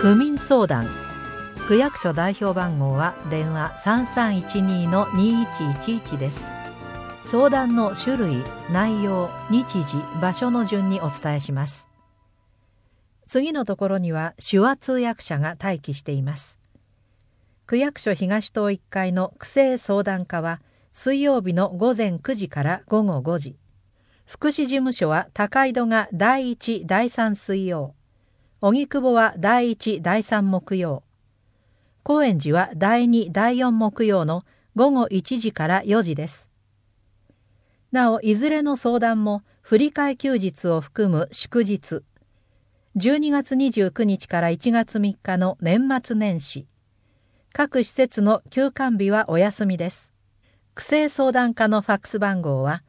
区民相談。区役所代表番号は電話3312-2111です。相談の種類、内容、日時、場所の順にお伝えします。次のところには手話通訳者が待機しています。区役所東棟1階の区政相談課は水曜日の午前9時から午後5時。福祉事務所は高井戸が第1、第3水曜。荻窪は第1、第3木曜。高円寺は第2、第4木曜の午後1時から4時です。なお、いずれの相談も振り替え休日を含む祝日、12月29日から1月3日の年末年始、各施設の休館日はお休みです。区政相談課のファックス番号は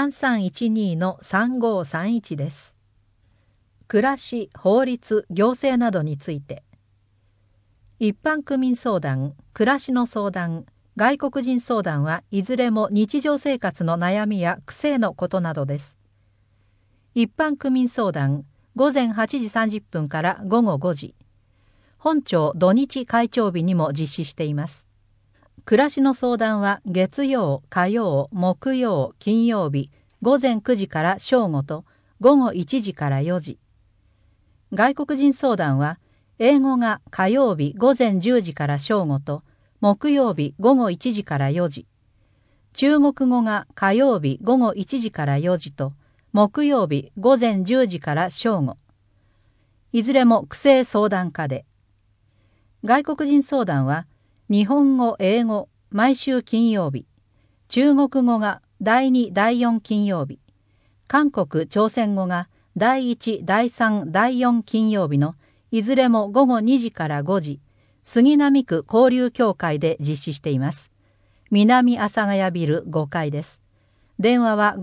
3312-3531です。暮らし、法律、行政などについて。一般区民相談、暮らしの相談、外国人相談はいずれも日常生活の悩みや癖のことなどです。一般区民相談、午前8時30分から午後5時。本庁土日開庁日にも実施しています。暮らしの相談は月曜、火曜、木曜、金曜日、午前9時から正午と午後1時から4時。外国人相談は英語が火曜日午前10時から正午と木曜日午後1時から4時。中国語が火曜日午後1時から4時と木曜日午前10時から正午。いずれも区政相談課で。外国人相談は日本語、英語、毎週金曜日。中国語が第2、第4金曜日。韓国、朝鮮語が第1、第3、第4金曜日のいずれも午後2時から5時、杉並区交流協会で実施しています。南阿佐ヶ谷ビル5階です。電話は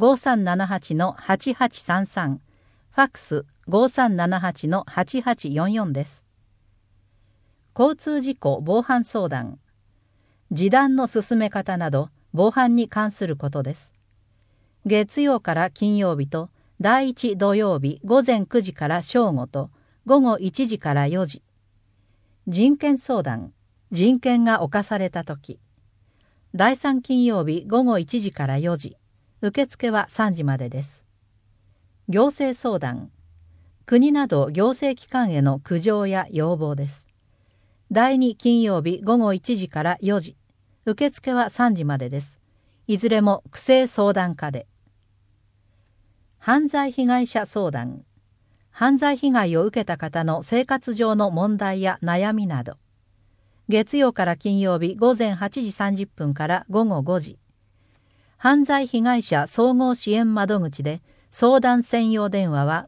5378-8833、ファックス5378-8844です。交通事故防犯相談。示談の進め方など防犯に関することです。月曜から金曜日と第1土曜日午前9時から正午と午後1時から4時。人権相談、人権が侵されたとき。第3金曜日午後1時から4時。受付は3時までです。行政相談、国など行政機関への苦情や要望です。第2金曜日午後1時から4時。受付は3時までです。いずれも区政相談課で。犯罪被害者相談。犯罪被害を受けた方の生活上の問題や悩みなど。月曜から金曜日午前8時30分から午後5時。犯罪被害者総合支援窓口で相談専用電話は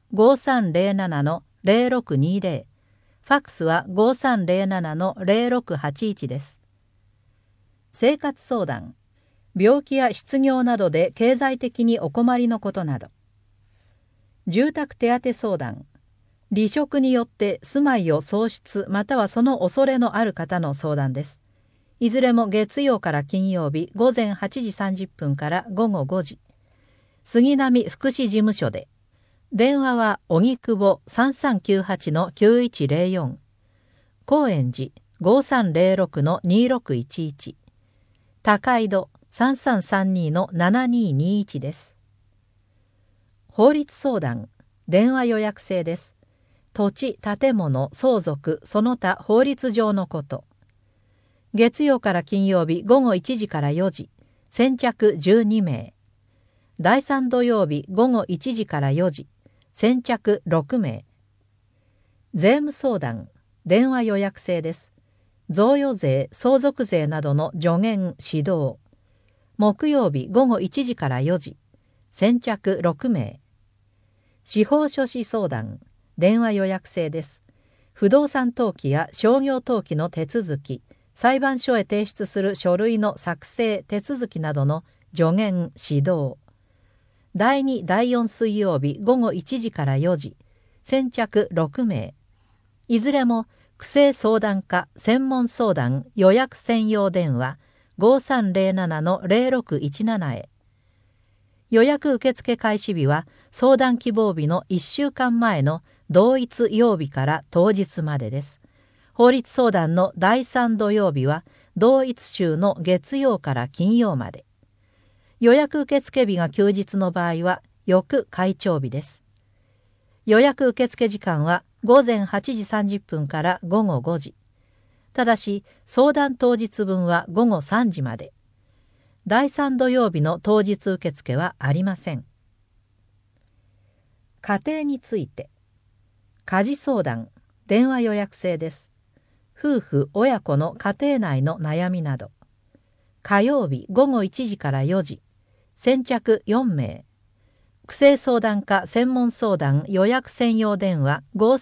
5307-0620。ファックスは5307-0681です。生活相談。病気や失業などで経済的にお困りのことなど。住宅手当相談。離職によって住まいを喪失またはその恐れのある方の相談です。いずれも月曜から金曜日午前8時30分から午後5時。杉並福祉事務所で。電話は荻窪3398-9104。高円寺5306-2611。高井戸3332-7221です。法律相談、電話予約制です。土地、建物、相続、その他法律上のこと。月曜から金曜日午後1時から4時、先着12名。第3土曜日午後1時から4時、先着6名。税務相談、電話予約制です。贈与税、相続税などの助言、指導。木曜日午後1時から4時、先着6名。司法書士相談、電話予約制です。不動産登記や商業登記の手続き、裁判所へ提出する書類の作成、手続きなどの助言、指導。第2、第4水曜日午後1時から4時、先着6名。いずれも区政相談課専門相談予約専用電話5307-0617へ。予約受付開始日は相談希望日の1週間前の同一曜日から当日までです。 法律相談の第3土曜日は同一週の月曜から金曜まで。予約受付日が休日の場合は翌開帳日です。予約受付時間は午前8時30分から午後5時。ただし相談当日分は午後3時まで。第3土曜日の当日受付はありません。家庭について。家事相談、電話予約制です。夫婦・親子の家庭内の悩みなど。火曜日午後1時から4時。先着4名。区政相談課専門相談予約専用電話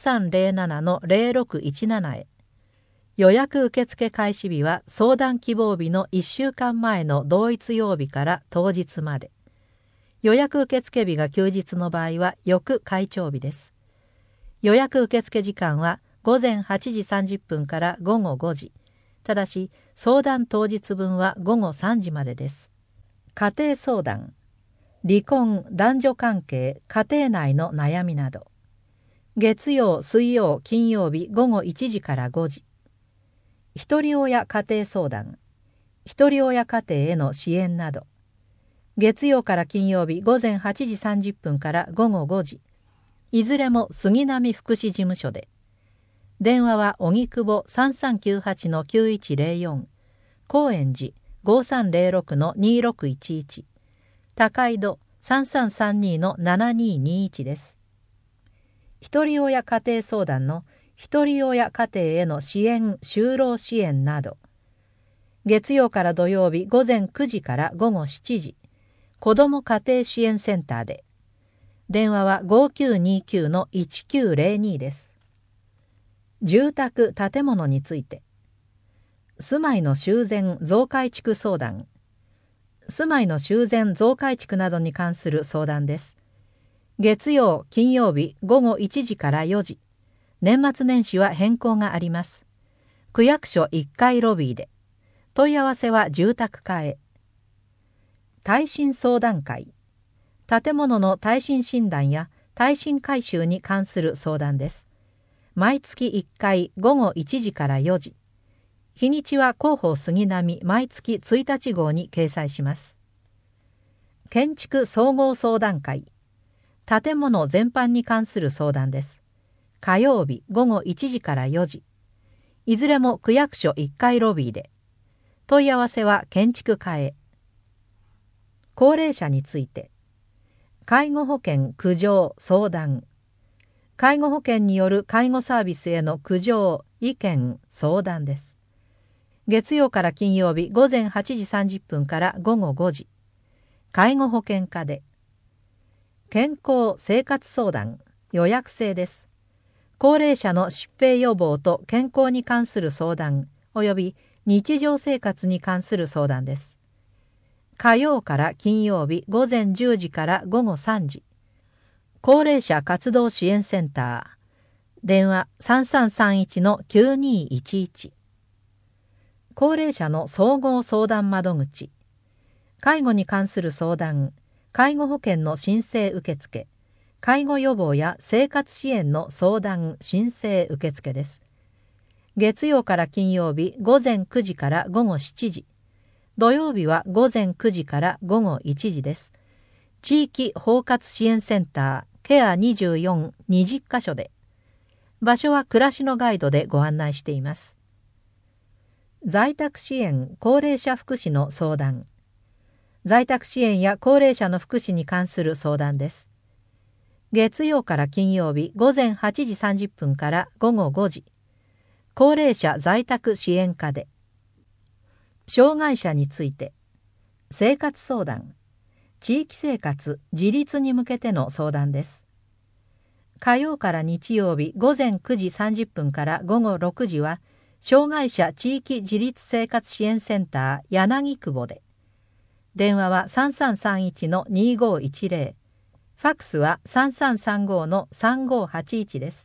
5307-0617 へ。予約受付開始日は相談希望日の1週間前の同一曜日から当日まで。予約受付日が休日の場合は翌開帳日です。予約受付時間は午前8時30分から午後5時。ただし相談当日分は午後3時までです。家庭相談、離婚、男女関係、家庭内の悩みなど。月曜、水曜、金曜日午後1時から5時。ひとり親家庭相談、ひとり親家庭への支援など。月曜から金曜日午前8時30分から午後5時。いずれも杉並福祉事務所で。電話は荻窪 3398-9104、高円寺 5306-2611、高井戸 3332-7221 です。ひとり親家庭相談のひとり親家庭への支援・就労支援など。月曜から土曜日午前9時から午後7時。子ども家庭支援センターで。電話は 5929-1902 です。住宅・建物について。住まいの修繕・増改築相談。住まいの修繕・増改築などに関する相談です。月曜・金曜日午後1時から4時。年末年始は変更があります。区役所1階ロビーで。問い合わせは住宅課へ。耐震相談会。建物の耐震診断や耐震改修に関する相談です。毎月1回午後1時から4時。日にちは広報杉並毎月1日号に掲載します。建築総合相談会。建物全般に関する相談です。火曜日午後1時から4時。いずれも区役所1階ロビーで。問い合わせは建築課へ。高齢者について。介護保険苦情相談。介護保険による介護サービスへの苦情、意見、相談です。月曜から金曜日午前8時30分から午後5時。介護保険課で。健康生活相談、予約制です。高齢者の疾病予防と健康に関する相談及び日常生活に関する相談です。火曜から金曜日午前10時から午後3時。高齢者活動支援センター。電話 3331-9211。高齢者の総合相談窓口。介護に関する相談、介護保険の申請受付、介護予防や生活支援の相談・申請受付です。月曜から金曜日午前9時から午後7時。土曜日は午前9時から午後1時です。地域包括支援センターケア24、20カ所で。場所は暮らしのガイドでご案内しています。在宅支援・高齢者福祉の相談。在宅支援や高齢者の福祉に関する相談です。月曜から金曜日午前8時30分から午後5時。高齢者在宅支援課で。障害者について。生活相談。地域生活・自立に向けての相談です。火曜から日曜日午前9時30分から午後6時は、障害者地域自立生活支援センター柳久保で。電話は 3331-2510。ファックスは 3335-3581 です。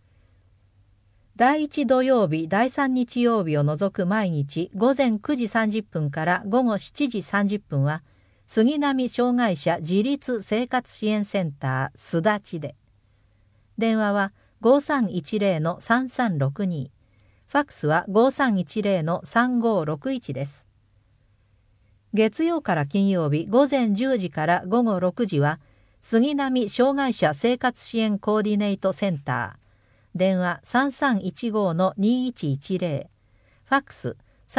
第1土曜日、第3日曜日を除く毎日午前9時30分から午後7時30分は、杉並障害者自立生活支援センターすだちで。電話は 5310-3362。 ファックスは 5310-3561 です。月曜から金曜日午前10時から午後6時は杉並障害者生活支援コーディネートセンター、電話 3315-2110、ファックス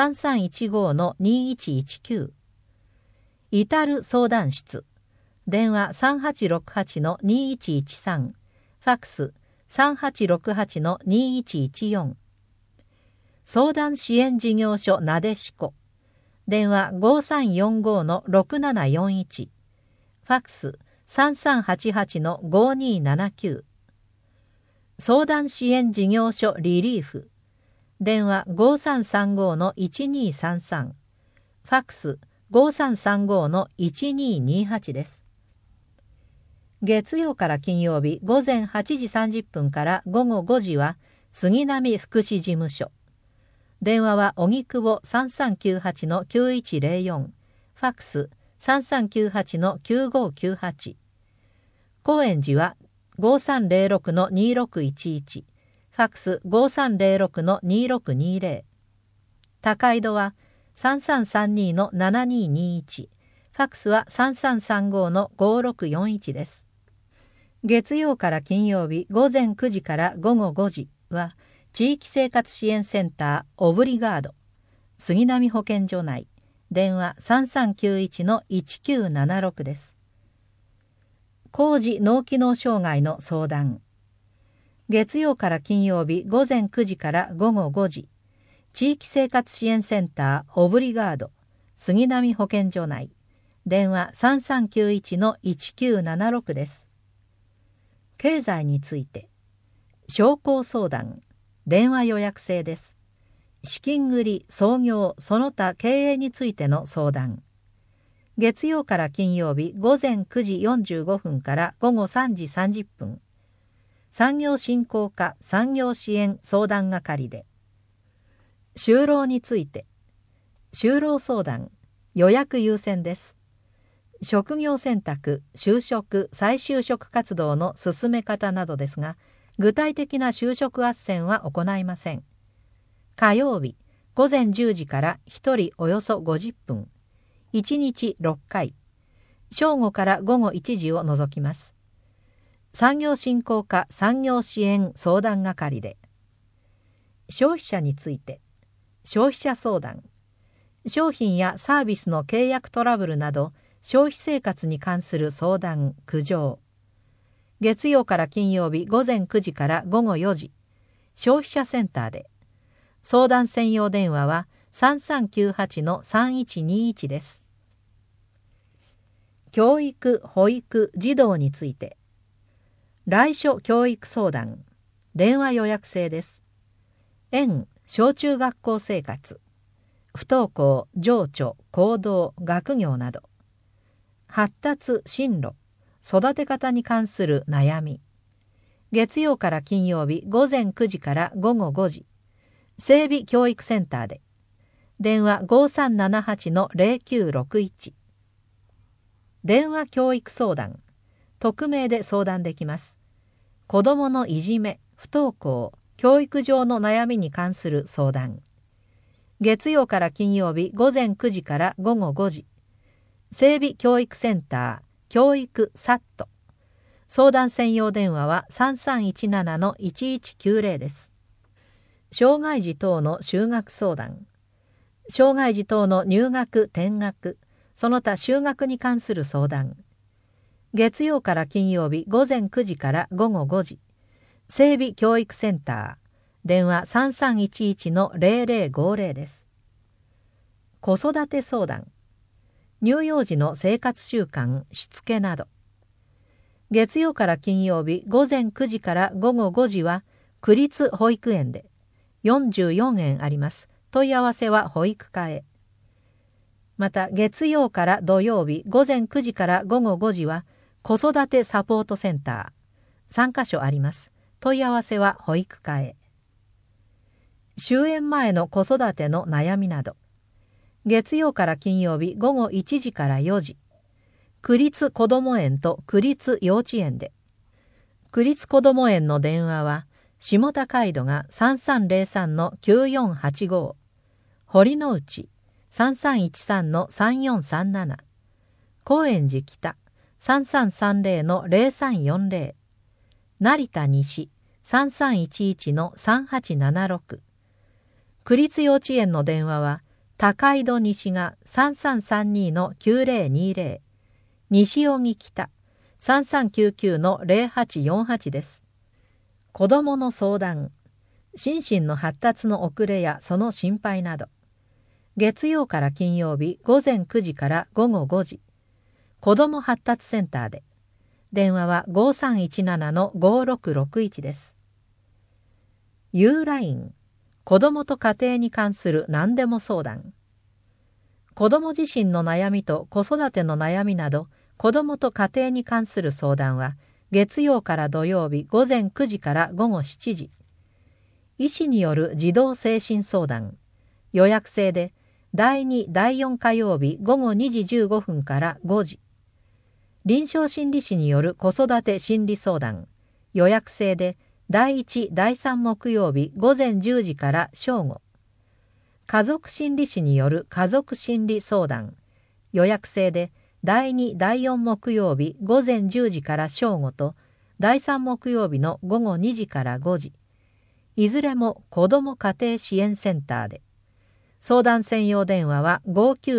3315-2119、至る相談室、電話 3868-2113、ファックス 3868-2114、相談支援事業所なでしこ、電話 5345-6741、ファックス 3388-5279、相談支援事業所リリーフ、電話 5335-1233、ファックス 5335-1228 です。月曜から金曜日午前8時30分から午後5時は杉並福祉事務所、電話は荻窪 3398-9104、ファックス 3398-9598、高円寺は 5306-2611、ファックス 5306-2620、高井戸は 3332-7221、ファックスは 3335-5641 です。月曜から金曜日午前9時から午後5時は地域生活支援センターオブリガード、杉並保健所内、電話 3391-1976 です。高次脳機能障害の相談、月曜から金曜日午前9時から午後5時、地域生活支援センターオブリガード、杉並保健所内、電話 3391-1976 です。経済について、商工相談、電話予約制です。資金繰り、創業、その他経営についての相談。月曜から金曜日午前9時45分から午後3時30分。産業振興課産業支援相談係で。就労について、就労相談、予約優先です。職業選択、就職、再就職活動の進め方などですが、具体的な就職斡旋は行いません。火曜日、午前10時から1人およそ50分、1日6回、正午から午後1時を除きます。産業振興課産業支援相談係で。消費者について、消費者相談、商品やサービスの契約トラブルなど、消費生活に関する相談・苦情。月曜から金曜日午前9時から午後4時、消費者センターで。相談専用電話は 3398-3121 です。教育・保育・児童について。来所教育相談、電話予約制です。園・小中学校生活、不登校、情緒、行動、学業など。発達・進路、育て方に関する悩み。月曜から金曜日午前9時から午後5時、整備教育センターで。電話 5378-0961。電話教育相談、匿名で相談できます。子どものいじめ、不登校、教育上の悩みに関する相談。月曜から金曜日午前9時から午後5時、整備教育センター、教育サット。相談専用電話は 3317-1190 です。障害児等の就学相談。障害児等の入学・転学、その他就学に関する相談。月曜から金曜日午前9時から午後5時、整備教育センター、電話 3311-0050 です。子育て相談。乳幼児の生活習慣、しつけなど。月曜から金曜日午前9時から午後5時は区立保育園で。44園あります。問い合わせは保育課へ。また月曜から土曜日午前9時から午後5時は子育てサポートセンター。3カ所あります。問い合わせは保育課へ。終園前の子育ての悩みなど。月曜から金曜日午後1時から4時、区立こども園と区立幼稚園で。区立こども園の電話は下高井戸が 3303-9485、堀之内 3313-3437、高円寺北 3330-0340、成田西 3311-3876、区立幼稚園の電話は高井戸西が 3332-9020、西荻北 3399-0848 です。子どもの相談、心身の発達の遅れやその心配など、月曜から金曜日午前9時から午後5時、子ども発達センターで、電話は 5317-5661 です。U ライン、子どもと家庭に関する何でも相談。子ども自身の悩みと子育ての悩みなど、子どもと家庭に関する相談は、月曜から土曜日午前9時から午後7時。医師による児童精神相談。予約制で、第2、第4火曜日午後2時15分から5時。臨床心理士による子育て心理相談。予約制で、第1、第3木曜日午前10時から正午。家族心理士による家族心理相談。予約制で、第2、第4木曜日午前10時から正午と、第3木曜日の午後2時から5時。いずれも子ども家庭支援センターで。相談専用電話は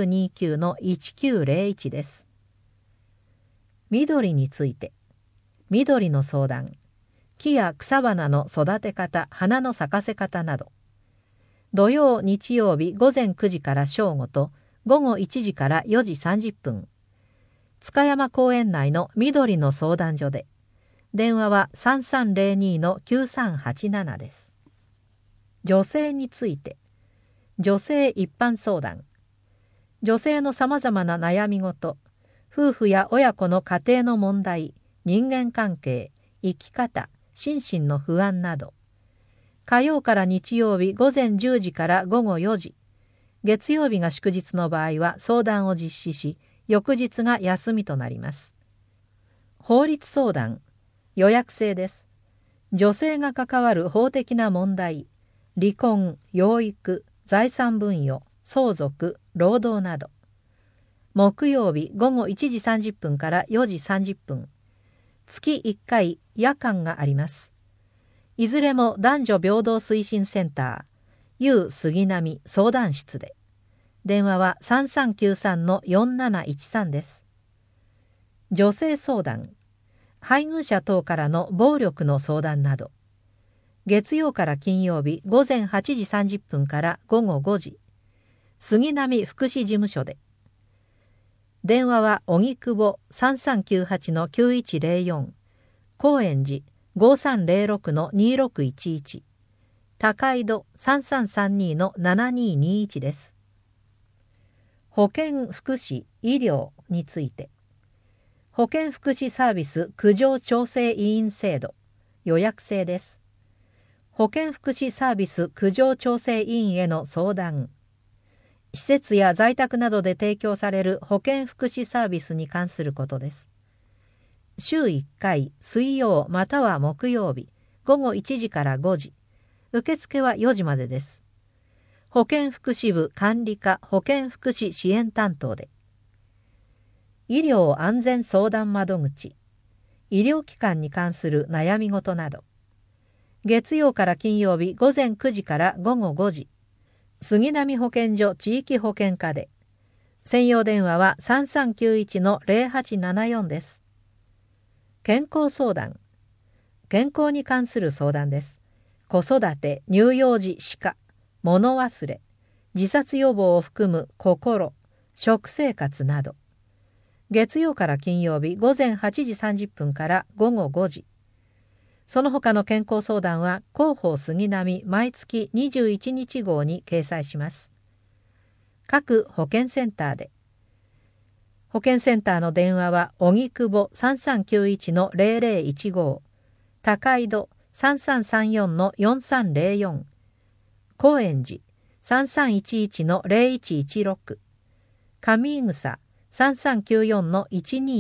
5929-1901 です。緑について。緑の相談。木や草花の育て方、花の咲かせ方など。土曜、日曜日午前9時から正午と午後1時から4時30分。塚山公園内の緑の相談所で。電話は 3302-9387 です。女性について。女性一般相談。女性のさまざまな悩み事、夫婦や親子の家庭の問題、人間関係、生き方、心身の不安など。火曜から日曜日午前10時から午後4時。月曜日が祝日の場合は相談を実施し、翌日が休みとなります。法律相談。予約制です。女性が関わる法的な問題、離婚、養育、財産分与、相続、労働など。木曜日午後1時30分から4時30分。月1回夜間があります。いずれも男女平等推進センター、U 杉並相談室で。電話は 3393-4713 です。女性相談。配偶者等からの暴力の相談など。月曜から金曜日午前8時30分から午後5時。杉並福祉事務所で。電話は荻窪 3398-9104、高円寺 5306-2611、高井戸 3332-7221 です。保健福祉医療について。保健福祉サービス苦情調整委員制度。予約制です。保健福祉サービス苦情調整委員への相談。施設や在宅などで提供される保健福祉サービスに関することです。週1回、水曜または木曜日、午後1時から5時。受付は4時までです。保健福祉部管理課保健福祉支援担当で。医療安全相談窓口。医療機関に関する悩み事など。月曜から金曜日午前9時から午後5時。杉並保健所地域保健課で。専用電話は 3391-0874 です。健康相談。健康に関する相談です。子育て、乳幼児歯科、物忘れ、自殺予防を含む心、食生活など。月曜から金曜日午前8時30分から午後5時。その他の健康相談は広報杉並毎月21日号に掲載します。各保健センターで。保健センターの電話は荻窪 3391-0015、高井戸 3334-4304、高円寺 3311-0116、上井草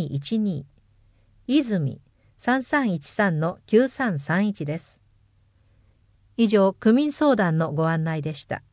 3394-1212、泉 3313-9331 です。 以上、区民相談のご案内でした。